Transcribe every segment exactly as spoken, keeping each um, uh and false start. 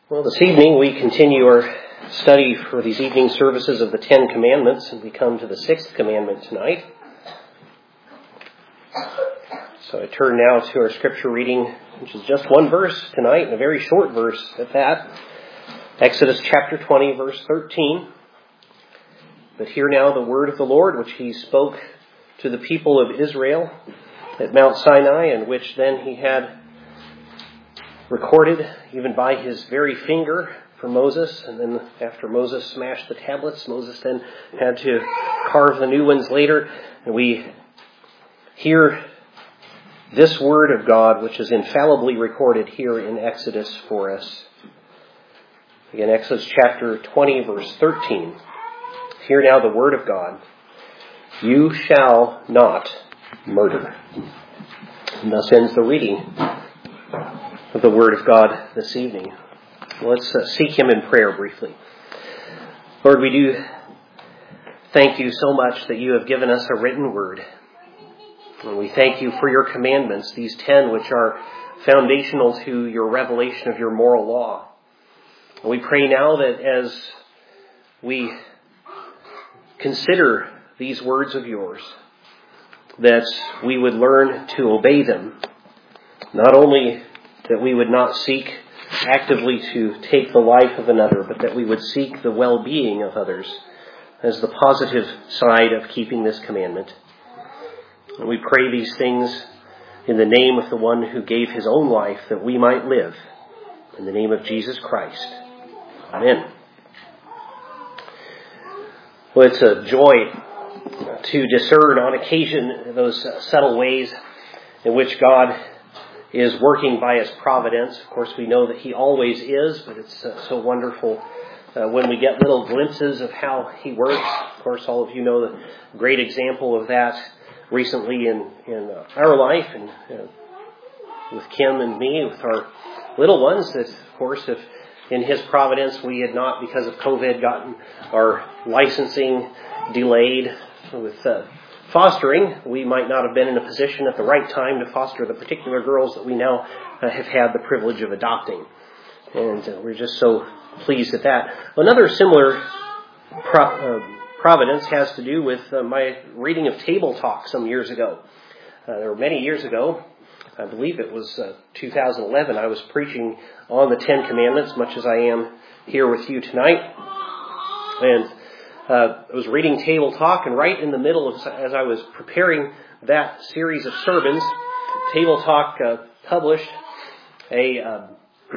Well, this evening we continue our study for these evening services of the Ten Commandments, and we come to the sixth commandment tonight. So I turn now to our scripture reading, which is just one verse tonight, and a very short verse at that. Exodus chapter twenty, verse thirteen. But hear now the word of the Lord, which he spoke to the people of Israel at Mount Sinai, and which then he had recorded even by his very finger for Moses. And then after Moses smashed the tablets, Moses then had to carve the new ones later. And we hear this word of God, which is infallibly recorded here in Exodus for us. Again, Exodus chapter twenty, verse thirteen. Hear now the word of God. You shall not murder. And thus ends the reading of the word of God this evening. Let's uh, seek him in prayer briefly. Lord, we do thank you so much that you have given us a written word. And we thank you for your commandments, these ten which are foundational to your revelation of your moral law. And we pray now that as we consider these words of yours, that we would learn to obey them, not only that we would not seek actively to take the life of another, but that we would seek the well-being of others as the positive side of keeping this commandment. And we pray these things in the name of the one who gave his own life that we might live. In the name of Jesus Christ. Amen. Well, it's a joy to discern on occasion those subtle ways in which God is working by his providence. Of course, we know that he always is, but it's uh, so wonderful uh, when we get little glimpses of how he works. Of course, all of you know the great example of that recently in, in uh, our life, and uh, with Kim and me, with our little ones, that, of course, if in his providence we had not, because of COVID, gotten our licensing delayed with uh, fostering, we might not have been in a position at the right time to foster the particular girls that we now uh, have had the privilege of adopting. And uh, we're just so pleased at that. Another similar pro- uh, providence has to do with uh, my reading of Table Talk some years ago. Uh, there were many years ago, I believe it was uh, two thousand eleven, I was preaching on the Ten Commandments, much as I am here with you tonight. And Uh, I was reading Table Talk, and right in the middle of, as I was preparing that series of sermons, Table Talk uh, published a, uh,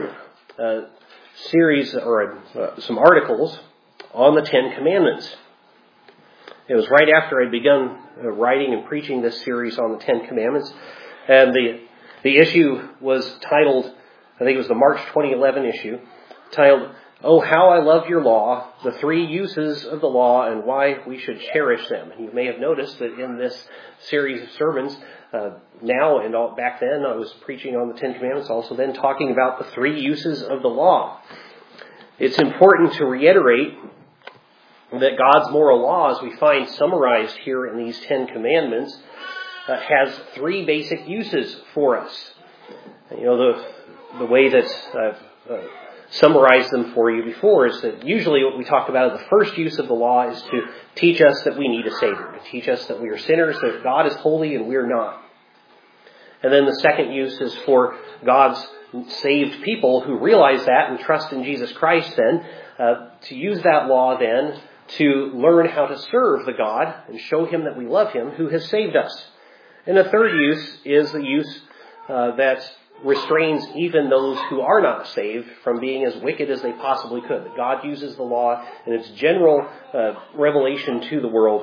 a series or a, uh, some articles on the Ten Commandments. It was right after I'd begun uh, writing and preaching this series on the Ten Commandments, and the the issue was titled, I think it was the March twenty eleven issue, titled, "Oh, how I love your law, the three uses of the law and why we should cherish them." And you may have noticed that in this series of sermons, uh, now and all, back then I was preaching on the Ten Commandments, also then talking about the three uses of the law. It's important to reiterate that God's moral law, as we find summarized here in these Ten Commandments, uh, has three basic uses for us. You know, the the way that I've uh, summarized them for you before is that usually what we talk about as the first use of the law is to teach us that we need a Savior, to teach us that we are sinners, that God is holy and we're not. And then the second use is for God's saved people who realize that and trust in Jesus Christ then, uh, to use that law then to learn how to serve the God and show him that we love him who has saved us. And the third use is the use uh, that restrains even those who are not saved from being as wicked as they possibly could. That God uses the law in its general uh, revelation to the world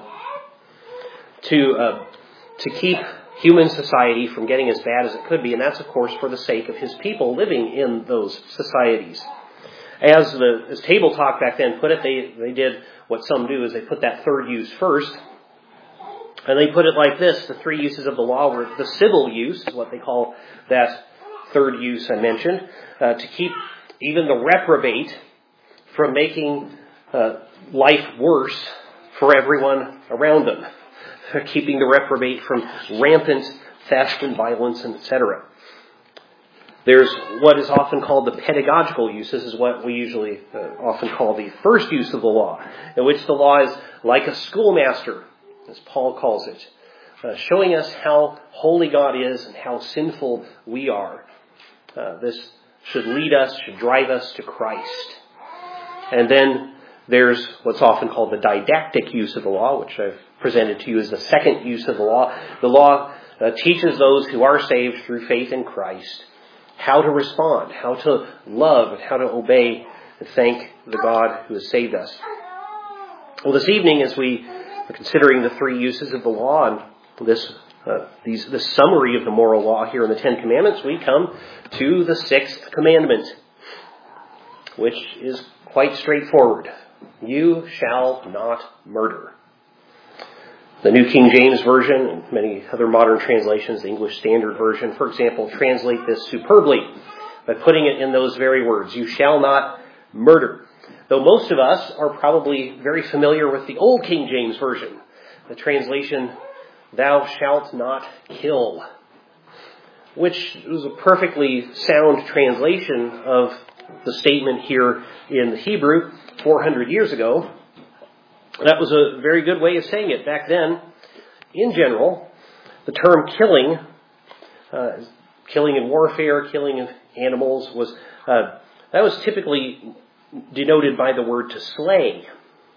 to uh, to keep human society from getting as bad as it could be. And that's, of course, for the sake of his people living in those societies. As the as Table Talk back then put it, they, they did what some do, is they put that third use first. And they put it like this: the three uses of the law were the civil use, is what they call that third use I mentioned, uh, to keep even the reprobate from making uh, life worse for everyone around them, keeping the reprobate from rampant theft and violence, and et cetera. There's what is often called the pedagogical use. This is what we usually uh, often call the first use of the law, in which the law is like a schoolmaster, as Paul calls it, uh, showing us how holy God is and how sinful we are. Uh, this should lead us, should drive us to Christ. And then there's what's often called the didactic use of the law, which I've presented to you as the second use of the law. The law uh, teaches those who are saved through faith in Christ how to respond, how to love, and how to obey and thank the God who has saved us. Well, this evening, as we are considering the three uses of the law and this uh, these this summary of the moral law here in the Ten Commandments, we come to the sixth commandment, which is quite straightforward. You shall not murder. The New King James Version and many other modern translations, the English Standard Version, for example, translate this superbly by putting it in those very words. You shall not murder. Though most of us are probably very familiar with the Old King James Version, the translation, thou shalt not kill, which was a perfectly sound translation of the statement here in the Hebrew four hundred years ago. That was a very good way of saying it back then. In general, the term killing, uh, killing in warfare, killing of animals, was uh, that was typically denoted by the word to slay.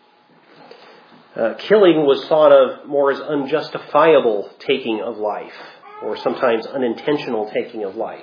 Uh, killing was thought of more as unjustifiable taking of life, or sometimes unintentional taking of life.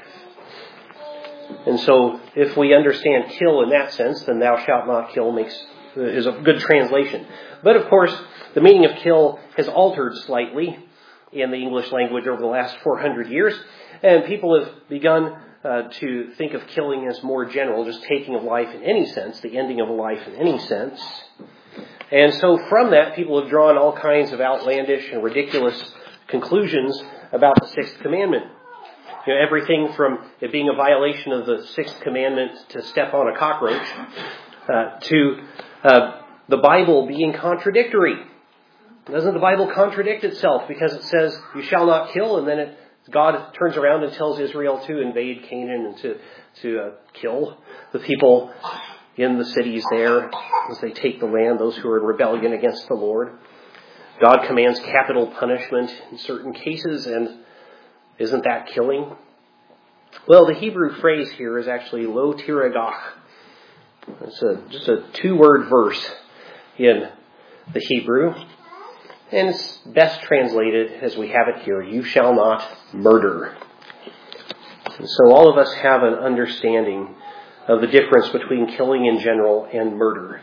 And so, if we understand kill in that sense, then thou shalt not kill makes is a good translation. But of course, the meaning of kill has altered slightly in the English language over the last four hundred years. And people have begun uh, to think of killing as more general, just taking of life in any sense, the ending of a life in any sense. And so from that, people have drawn all kinds of outlandish and ridiculous conclusions about the sixth commandment. You know, everything from it being a violation of the sixth commandment to step on a cockroach, uh, to uh, the Bible being contradictory. Doesn't the Bible contradict itself because it says you shall not kill, and then it, God turns around and tells Israel to invade Canaan and to to uh, kill the people in the cities there as they take the land, those who are in rebellion against the Lord. God commands capital punishment in certain cases, and isn't that killing? Well, the Hebrew phrase here is actually lo tiragach. It's a, just a two-word verse in the Hebrew. And it's best translated as we have it here, you shall not murder. And so all of us have an understanding of the difference between killing in general and murder.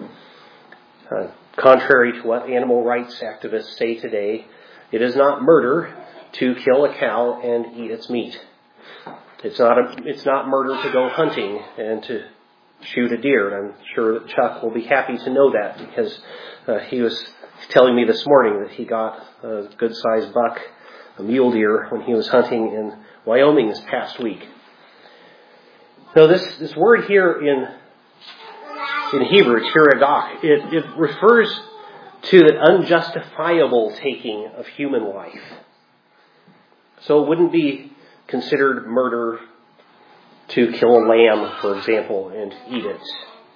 Uh, contrary to what animal rights activists say today, it is not murder to kill a cow and eat its meat. It's not a, it's not murder to go hunting and to shoot a deer. And I'm sure that Chuck will be happy to know that because uh, he was telling me this morning that he got a good-sized buck, a mule deer, when he was hunting in Wyoming this past week. So this, this word here in in Hebrew, tiragach, it, it refers to the unjustifiable taking of human life. So it wouldn't be considered murder to kill a lamb, for example, and eat it.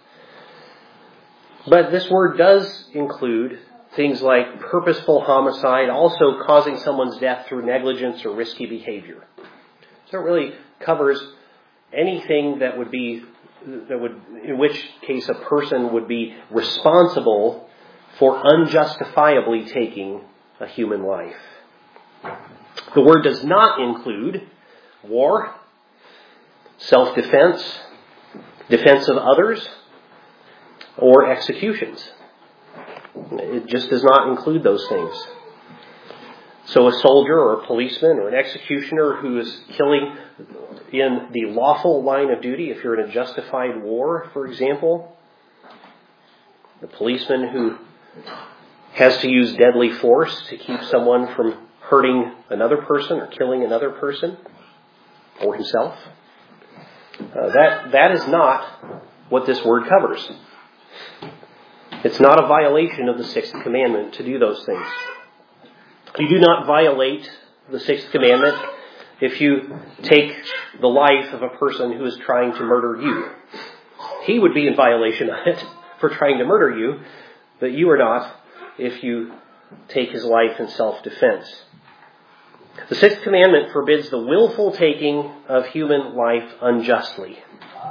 But this word does include things like purposeful homicide, also causing someone's death through negligence or risky behavior. So it really covers anything that would be, that would, in which case a person would be responsible for unjustifiably taking a human life. The word does not include war, self-defense, defense of others, or executions. It just does not include those things. So a soldier or a policeman or an executioner who is killing in the lawful line of duty, if you're in a justified war, for example, the policeman who has to use deadly force to keep someone from hurting another person or killing another person or himself, uh, that that is not what this word covers. It's not a violation of the sixth commandment to do those things. You do not violate the sixth commandment if you take the life of a person who is trying to murder you. He would be in violation of it for trying to murder you, but you are not if you take his life in self-defense. The sixth commandment forbids the willful taking of human life unjustly.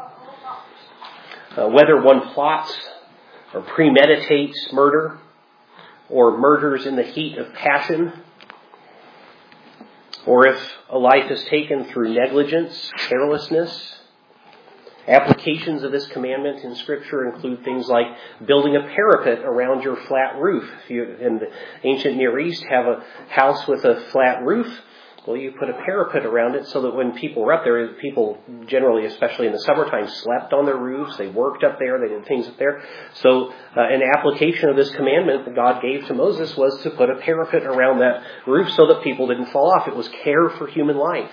Uh, whether one plots or premeditates murder or murders in the heat of passion, or if a life is taken through negligence, carelessness. Applications of this commandment in Scripture include things like building a parapet around your flat roof. If you, in the ancient Near East, have a house with a flat roof, well, you put a parapet around it so that when people were up there, people generally, especially in the summertime, slept on their roofs. They worked up there. They did things up there. So uh, an application of this commandment that God gave to Moses was to put a parapet around that roof so that people didn't fall off. It was care for human life.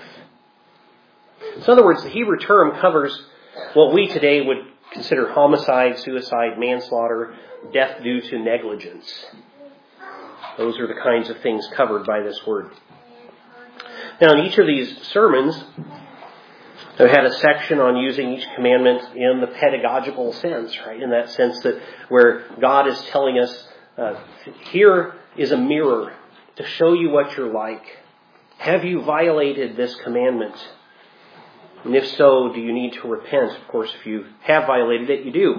So in other words, the Hebrew term covers what we today would consider homicide, suicide, manslaughter, death due to negligence. Those are the kinds of things covered by this word. Now, in each of these sermons, I've had a section on using each commandment in the pedagogical sense, right? In that sense that where God is telling us, uh, here is a mirror to show you what you're like. Have you violated this commandment? And if so, do you need to repent? Of course, if you have violated it, you do.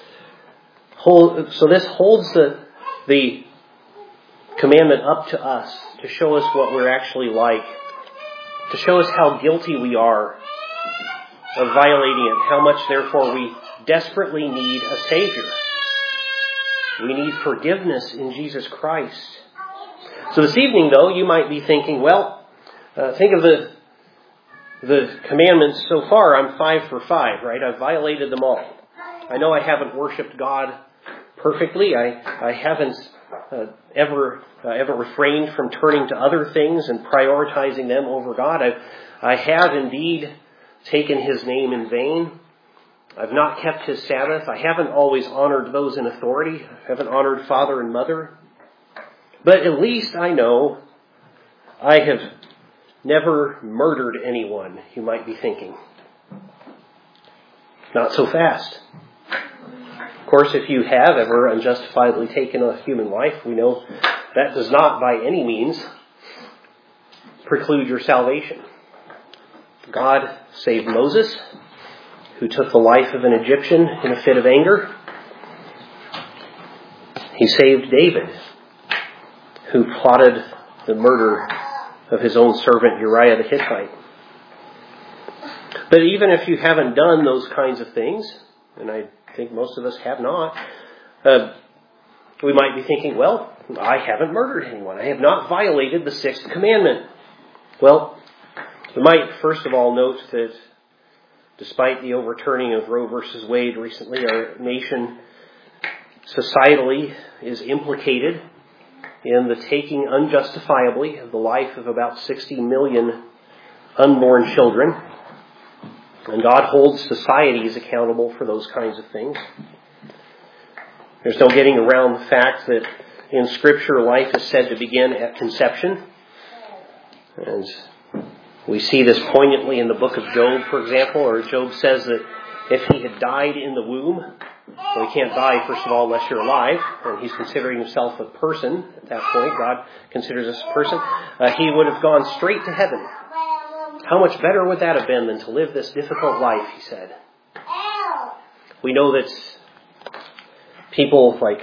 Hold, so this holds the, the commandment up to us to show us what we're actually like, to show us how guilty we are of violating it, how much, therefore, we desperately need a Savior. We need forgiveness in Jesus Christ. So this evening, though, you might be thinking, well, uh, think of the The commandments so far. I'm five for five, right? I've violated them all. I know I haven't worshipped God perfectly. I, I haven't uh, ever uh, ever refrained from turning to other things and prioritizing them over God. I've, I have indeed taken His name in vain. I've not kept His Sabbath. I haven't always honored those in authority. I haven't honored father and mother. But at least I know I have never murdered anyone, you might be thinking. Not so fast. Of course, if you have ever unjustifiably taken a human life, we know that does not by any means preclude your salvation. God saved Moses, who took the life of an Egyptian in a fit of anger. He saved David, who plotted the murder of his own servant Uriah the Hittite. But even if you haven't done those kinds of things, and I think most of us have not, uh, we might be thinking, well, I haven't murdered anyone. I have not violated the sixth commandment. Well, we might first of all note that despite the overturning of Roe versus Wade recently, our nation societally is implicated in the taking unjustifiably of the life of about sixty million unborn children. And God holds societies accountable for those kinds of things. There's no getting around the fact that in Scripture life is said to begin at conception. And we see this poignantly in the book of Job, for example, or Job says that if he had died in the womb, well, he can't die, first of all, unless you're alive, and he's considering himself a person at that point. God considers us a person. Uh, he would have gone straight to heaven. How much better would that have been than to live this difficult life, he said. We know that people like,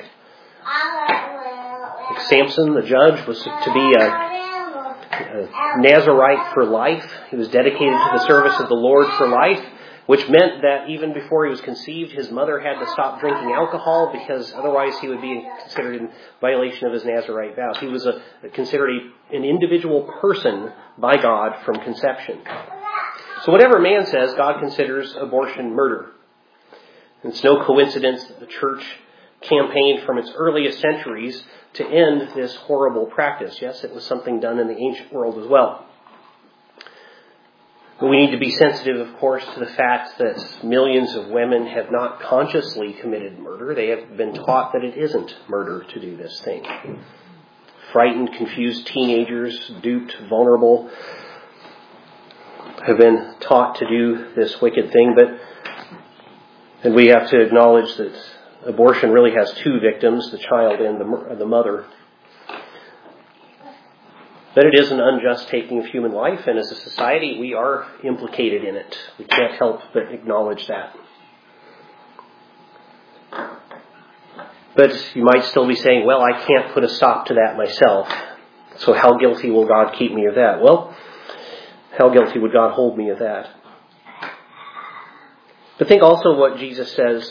like Samson, the judge, was to be a, a Nazarite for life. He was dedicated to the service of the Lord for life, which meant that even before he was conceived, his mother had to stop drinking alcohol because otherwise he would be considered in violation of his Nazarite vows. He was a, considered a, an individual person by God from conception. So whatever man says, God considers abortion murder. It's no coincidence that the church campaigned from its earliest centuries to end this horrible practice. Yes, it was something done in the ancient world as well. But we need to be sensitive, of course, to the fact that millions of women have not consciously committed murder. They have been taught that it isn't murder to do this thing. Frightened, confused teenagers, duped, vulnerable. have been taught to do this wicked thing, but and we have to acknowledge that abortion really has two victims, the child and the, the mother. But it is an unjust taking of human life, and as a society, we are implicated in it. We can't help but acknowledge that. But you might still be saying, well, I can't put a stop to that myself. So how guilty will God keep me of that? Well, how guilty would God hold me of that? But think also what Jesus says.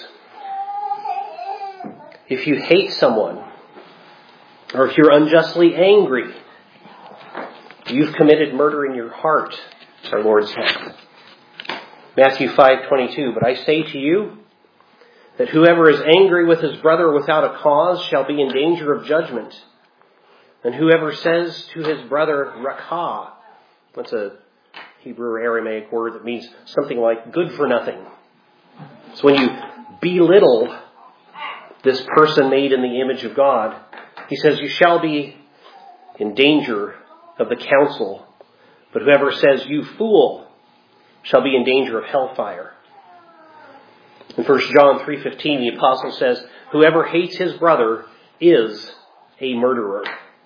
If you hate someone, or if you're unjustly angry, you've committed murder in your heart, our Lord said. Matthew five twenty-two, but I say to you that whoever is angry with his brother without a cause shall be in danger of judgment. And whoever says to his brother, rakah, that's a Hebrew or Aramaic word that means something like good for nothing. So when you belittle this person made in the image of God, he says you shall be in danger of the council. But whoever says you fool shall be in danger of hellfire. In First John three fifteen, the apostle says, whoever hates his brother is a murderer.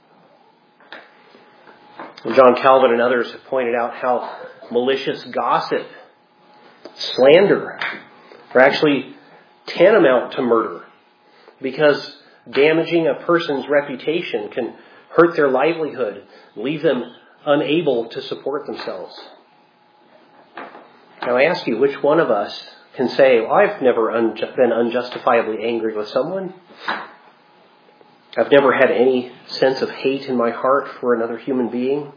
And John Calvin and others have pointed out how malicious gossip, slander, are actually tantamount to murder, because damaging a person's reputation can hurt their livelihood, leave them unable to support themselves. Now I ask you, which one of us can say, well, I've never unju- been unjustifiably angry with someone. I've never had any sense of hate in my heart for another human being.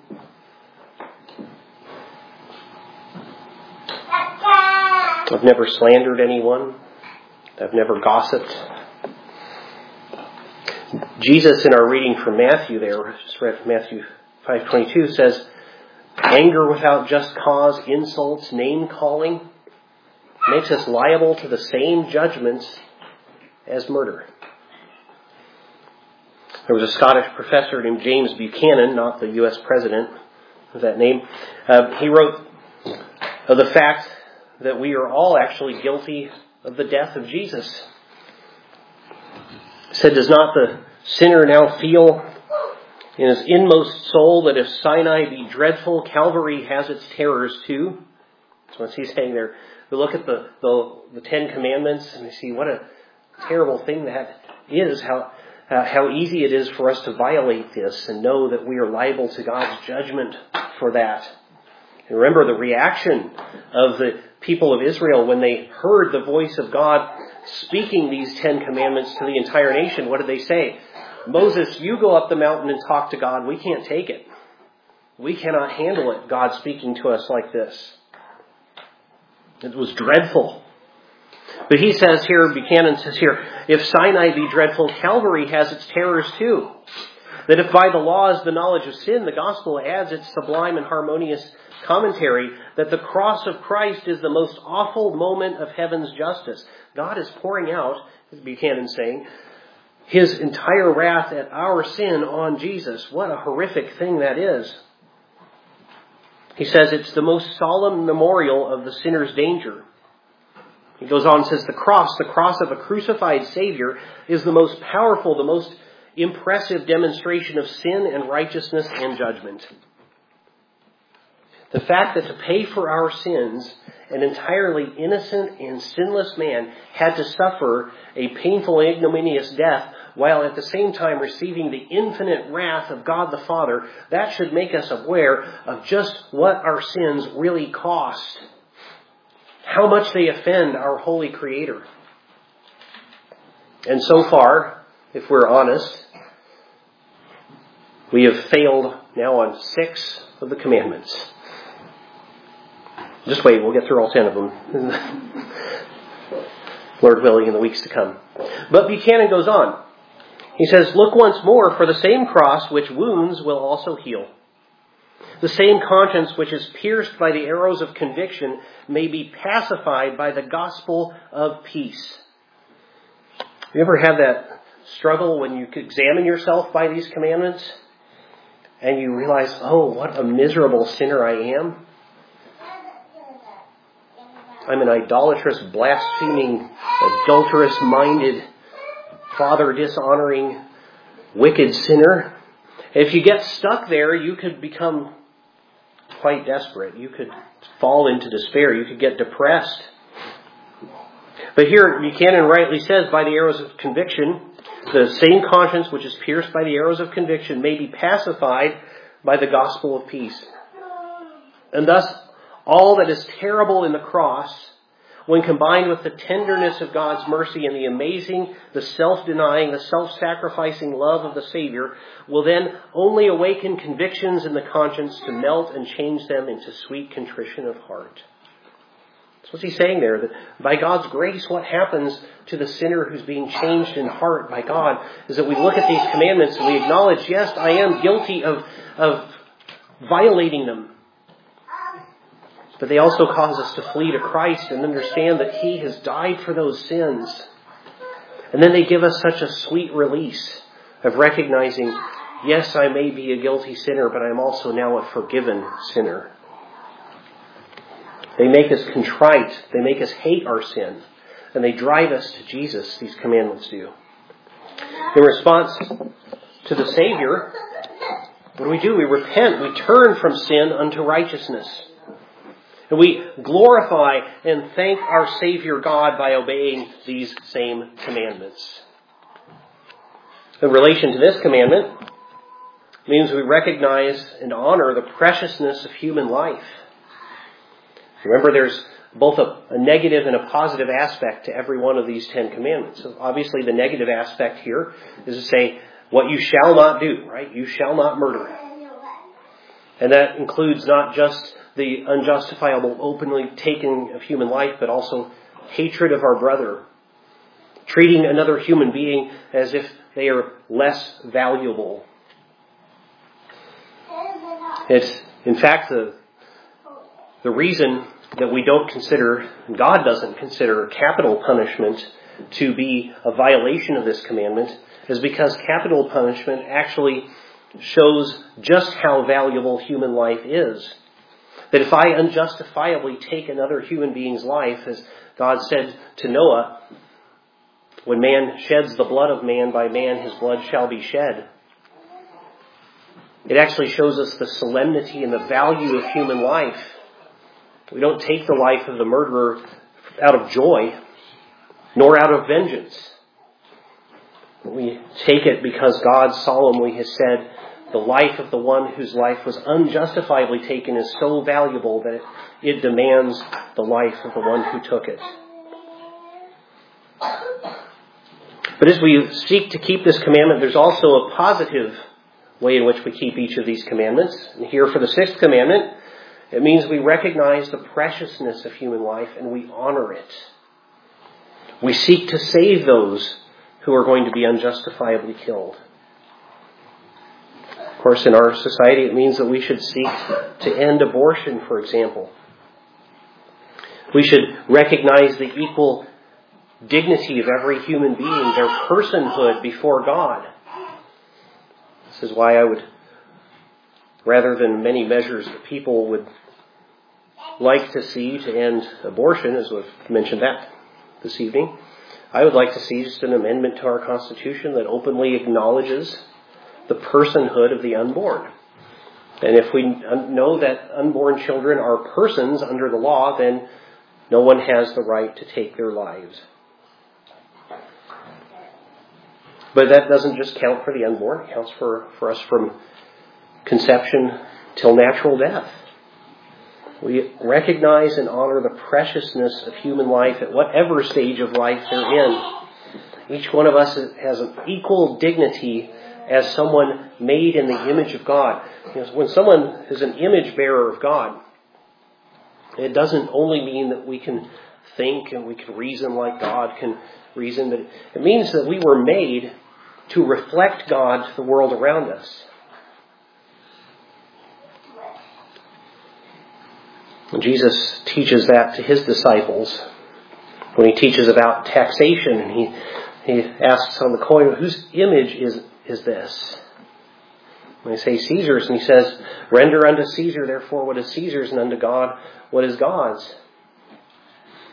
I've never slandered anyone. I've never gossiped. Jesus, in our reading from Matthew there, just read from Matthew five twenty-two, says, anger without just cause, insults, name-calling, makes us liable to the same judgments as murder. There was a Scottish professor named James Buchanan, not the U S president of that name. Uh, he wrote of the fact that we are all actually guilty of the death of Jesus. He said, does not the sinner now feel in his inmost soul that if Sinai be dreadful, Calvary has its terrors too? That's what he's saying there. We look at the, the, the Ten Commandments and we see what a terrible thing that is, how uh, how easy it is for us to violate this and know that we are liable to God's judgment for that. And remember the reaction of the people of Israel when they heard the voice of God speaking these Ten Commandments to the entire nation. What did they say? Moses, you go up the mountain and talk to God. We can't take it. We cannot handle it, God speaking to us like this. It was dreadful. But he says here, Buchanan says here, if Sinai be dreadful, Calvary has its terrors too. That if by the law is the knowledge of sin, the gospel adds its sublime and harmonious commentary that the cross of Christ is the most awful moment of heaven's justice. God is pouring out, as Buchanan's saying, his entire wrath at our sin on Jesus. What a horrific thing that is. He says it's the most solemn memorial of the sinner's danger. He goes on and says the cross, the cross of a crucified Savior, is the most powerful, the most impressive demonstration of sin and righteousness and judgment. The fact that to pay for our sins, an entirely innocent and sinless man had to suffer a painful, ignominious death while at the same time receiving the infinite wrath of God the Father, that should make us aware of just what our sins really cost. How much they offend our holy Creator. And so far, if we're honest, we have failed now on six of the commandments. Just wait, we'll get through all ten of them. Lord willing, in the weeks to come. But Buchanan goes on. He says, look once more, for the same cross which wounds will also heal. The same conscience which is pierced by the arrows of conviction may be pacified by the gospel of peace. You ever have that struggle when you examine yourself by these commandments and you realize, oh, what a miserable sinner I am? I'm an idolatrous, blaspheming, adulterous-minded, father-dishonoring, wicked sinner. If you get stuck there, you could become quite desperate. You could fall into despair. You could get depressed. But here, Buchanan rightly says, by the arrows of conviction, the same conscience which is pierced by the arrows of conviction may be pacified by the gospel of peace. And thus, all that is terrible in the cross, when combined with the tenderness of God's mercy and the amazing, the self-denying, the self-sacrificing love of the Savior, will then only awaken convictions in the conscience to melt and change them into sweet contrition of heart. So what's he saying there? That by God's grace, what happens to the sinner who's being changed in heart by God is that we look at these commandments and we acknowledge, yes, I am guilty of, of violating them. But they also cause us to flee to Christ and understand that He has died for those sins. And then they give us such a sweet release of recognizing, yes, I may be a guilty sinner, but I'm also now a forgiven sinner. They make us contrite. They make us hate our sin. And they drive us to Jesus, these commandments do. In response to the Savior, what do we do? We repent. We turn from sin unto righteousness. And we glorify and thank our Savior God by obeying these same commandments. In relation to this commandment, it means we recognize and honor the preciousness of human life. Remember, there's both a, a negative and a positive aspect to every one of these Ten Commandments. So obviously, the negative aspect here is to say, what you shall not do, right? You shall not murder. And that includes not just the unjustifiable openly taking of human life, but also hatred of our brother. Treating another human being as if they are less valuable. It's, in fact, the, the reason that we don't consider, God doesn't consider capital punishment to be a violation of this commandment is because capital punishment actually shows just how valuable human life is. That if I unjustifiably take another human being's life, as God said to Noah, when man sheds the blood of man, by man his blood shall be shed. It actually shows us the solemnity and the value of human life. We don't take the life of the murderer out of joy, nor out of vengeance. We take it because God solemnly has said, the life of the one whose life was unjustifiably taken is so valuable that it demands the life of the one who took it. But as we seek to keep this commandment, there's also a positive way in which we keep each of these commandments. And here for the sixth commandment, it means we recognize the preciousness of human life and we honor it. We seek to save those who are going to be unjustifiably killed. Of course, in our society, it means that we should seek to end abortion, for example. We should recognize the equal dignity of every human being, their personhood before God. This is why I would, rather than many measures that people would like to see to end abortion, as we've mentioned that this evening, I would like to see just an amendment to our Constitution that openly acknowledges the personhood of the unborn. And if we know that unborn children are persons under the law, then no one has the right to take their lives. But that doesn't just count for the unborn. It counts for, for us from conception till natural death. We recognize and honor the preciousness of human life at whatever stage of life they're in. Each one of us has an equal dignity as someone made in the image of God. You know, when someone is an image bearer of God, it doesn't only mean that we can think and we can reason like God can reason, but it means that we were made to reflect God to the world around us. And Jesus teaches that to his disciples when he teaches about taxation, and he he asks on the coin, whose image is is this? And they say Caesar's, and he says, render unto Caesar therefore what is Caesar's, and unto God what is God's.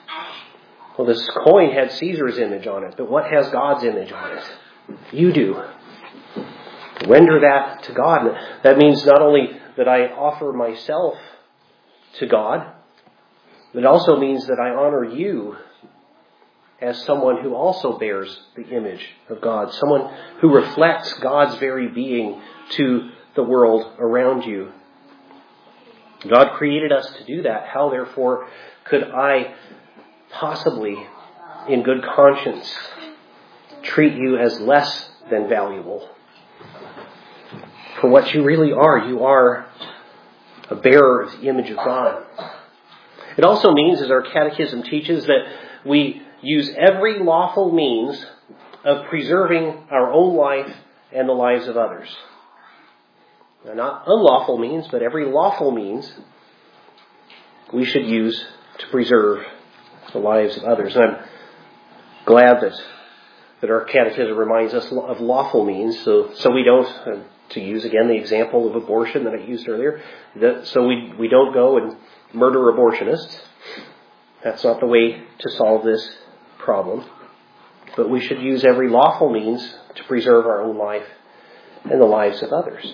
Well, this coin had Caesar's image on it, but what has God's image on it? You do. Render that to God. That means not only that I offer myself to God, but it also means that I honor you as someone who also bears the image of God, someone who reflects God's very being to the world around you. God created us to do that. How, therefore, could I possibly, in good conscience, treat you as less than valuable? For what you really are, you are a bearer of the image of God. It also means, as our catechism teaches, that we use every lawful means of preserving our own life and the lives of others. Now, not unlawful means, but every lawful means we should use to preserve the lives of others. And I'm glad that that our catechism reminds us of lawful means, so so we don't, uh, to use again the example of abortion that I used earlier, that, so we, we don't go and murder abortionists. That's not the way to solve this problem. But we should use every lawful means to preserve our own life and the lives of others.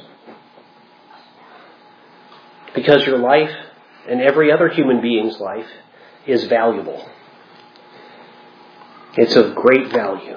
Because your life and every other human being's life is valuable. It's of great value.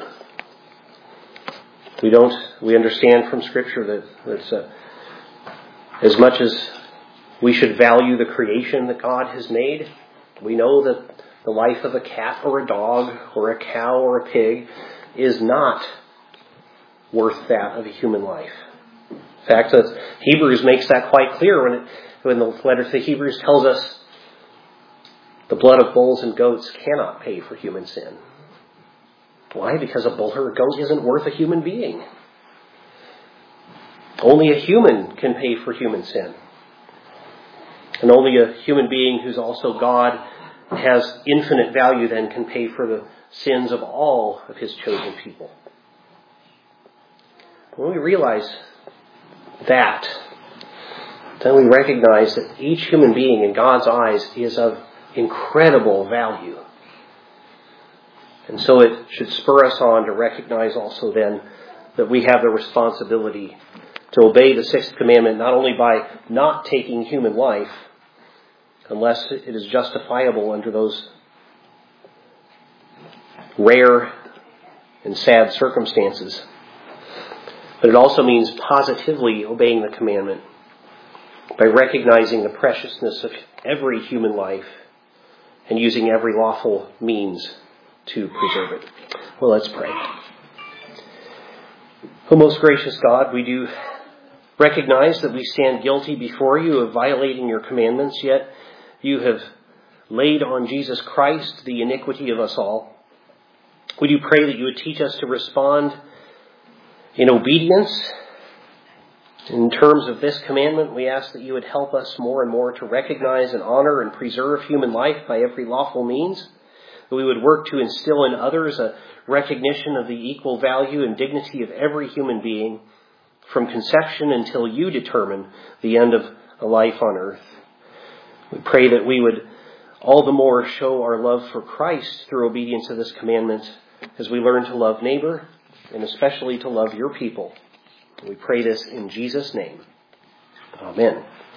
We don't, we understand from Scripture that that's, uh, as much as we should value the creation that God has made, we know that the life of a cat or a dog or a cow or a pig is not worth that of a human life. In fact, uh, Hebrews makes that quite clear when, it, when the letter to the Hebrews tells us the blood of bulls and goats cannot pay for human sin. Why? Because a bull or a goat isn't worth a human being. Only a human can pay for human sin. And only a human being who's also God has infinite value then can pay for the sins of all of his chosen people. When we realize that, then we recognize that each human being in God's eyes is of incredible value. And so it should spur us on to recognize also then that we have the responsibility to obey the sixth commandment, not only by not taking human life, unless it is justifiable under those rare and sad circumstances, but it also means positively obeying the commandment by recognizing the preciousness of every human life and using every lawful means to preserve it. Well, let's pray. O most gracious God, we do recognize that we stand guilty before you of violating your commandments, yet you have laid on Jesus Christ the iniquity of us all. We do pray that you would teach us to respond in obedience. In terms of this commandment, we ask that you would help us more and more to recognize and honor and preserve human life by every lawful means. That we would work to instill in others a recognition of the equal value and dignity of every human being from conception until you determine the end of a life on earth. We pray that we would all the more show our love for Christ through obedience to this commandment as we learn to love neighbor and especially to love your people. We pray this in Jesus' name. Amen.